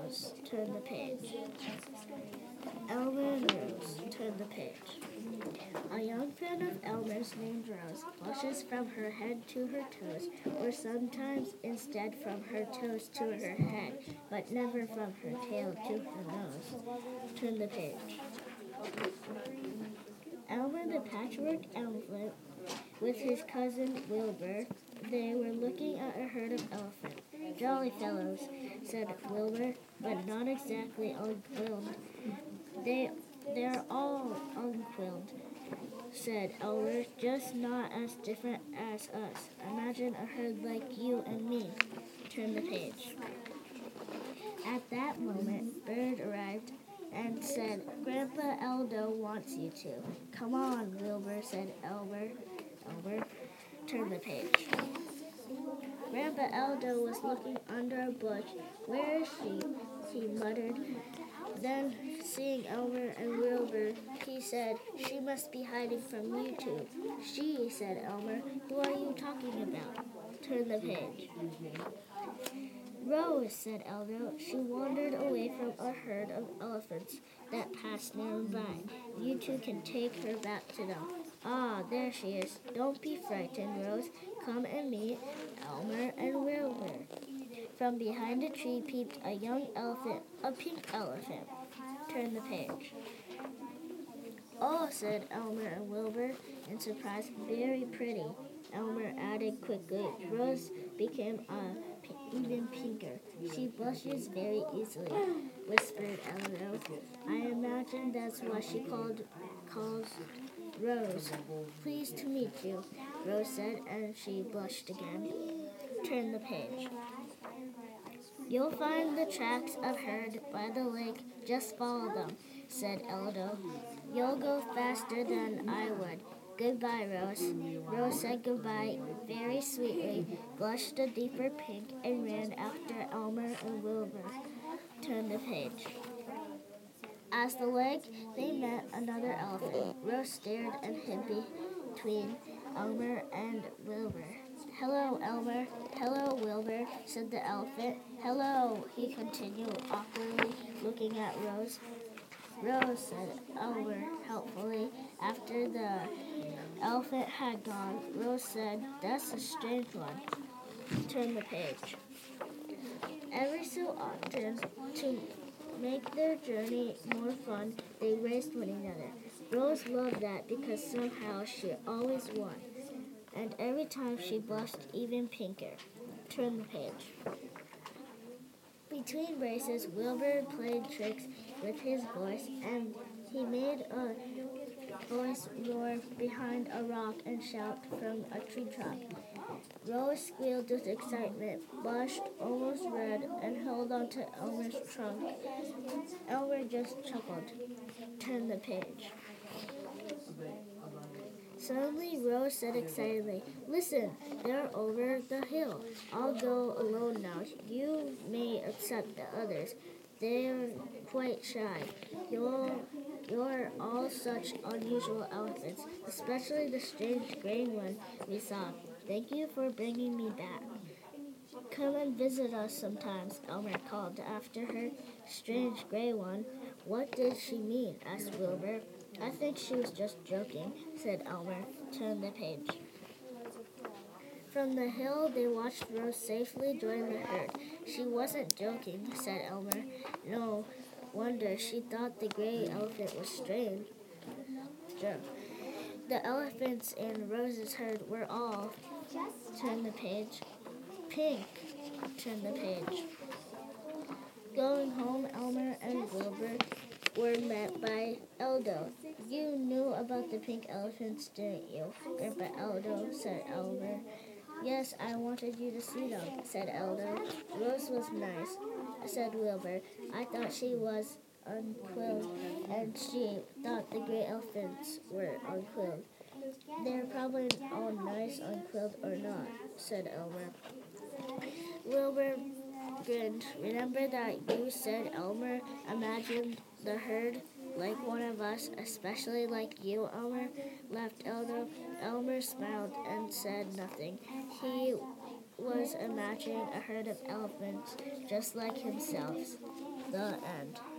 Rose, turn the page. Elmer and Rose, turn the page. A young friend of Elmer's named Rose blushes from her head to her toes, or sometimes instead from her toes to her head, but never from her tail to her nose. Turn the page. Elmer the patchwork elephant with his cousin Wilbur, they were looking at a herd of elephants. Jolly fellows, said Wilbur, but not exactly unquilled. They're all unquilled, said Elmer, just not as different as us. Imagine a herd like you and me. Turn the page. At that moment, Bird arrived and said, Grandpa Eldo wants you to. Come on, Wilbur, said Elmer. Turn the page. Grandpa Eldo was looking under a bush. Where is she? He muttered. Then, seeing Elmer and Wilbur, he said, she must be hiding from you two. She, said Elmer. Who are you talking about? Turn the page. Rose, said Eldo. She wandered away from a herd of elephants that passed nearby. You two can take her back to them. Ah, there she is. Don't be frightened, Rose. Come and meet Elmer and Wilbur. From behind a tree peeped a young elephant, a pink elephant. Turn the page. Oh, said Elmer and Wilbur in surprise, very pretty. Elmer added quickly. Rose became even pinker. She blushes very easily, whispered Elmo. I imagine that's what she calls Rose. Pleased to meet you, Rose said, and she blushed again. Turn the page. You'll find the tracks of herd by the lake. Just follow them, said Eldo. You'll go faster than I would. Goodbye, Rose. Rose said goodbye very sweetly, blushed a deeper pink, and ran after Elmer and Wilbur. Turn the page. As the lake, they met another elephant. Rose stared and hid between Elmer and Wilbur. Hello, Elmer. Hello, Wilbur, said the elephant. Hello, he continued awkwardly, looking at Rose. Rose, said Elmer helpfully. After the elephant had gone, Rose said, that's a strange one. Turn the page. Every so often, to make their journey more fun, they raced one another. Rose loved that because somehow she always won, and every time she blushed even pinker. Turn the page. Between races, Wilbur played tricks with his voice, and he made a voice roar behind a rock and shout from a tree trunk. Rose squealed with excitement, blushed, almost red, and held onto Elmer's trunk. Elmer just chuckled. Turn the page. Suddenly, Rose said excitedly, Listen, they're over the hill. I'll go alone now. You may accept the others. They're quite shy. You're all such unusual elephants, especially the strange gray one we saw. Thank you for bringing me back. Come and visit us sometimes, Elmer called after her. Strange gray one. What did she mean? Asked Wilbur. I think she was just joking, said Elmer. Turn the page. From the hill, they watched Rose safely join the herd. She wasn't joking, said Elmer. No wonder she thought the gray elephant was strange. The elephants in Rose's herd were all, turn the page, pink. Turn the page. Going home, Elmer and Wilbur were met by Eldo. You knew about the pink elephants, didn't you? Grandpa Eldo, said Elmer. Yes, I wanted you to see them, said Eldo. Rose was nice, said Wilbur. I thought she was unquilled, and she thought the gray elephants were unquilled. They're probably all nice, unquilled or not, said Elmer. Wilbur grinned. Remember that you said Elmer imagined the herd like one of us, especially like you, Elmer? Laughed Eldo. Elmer smiled and said nothing. He was imagining a herd of elephants just like himself. The end.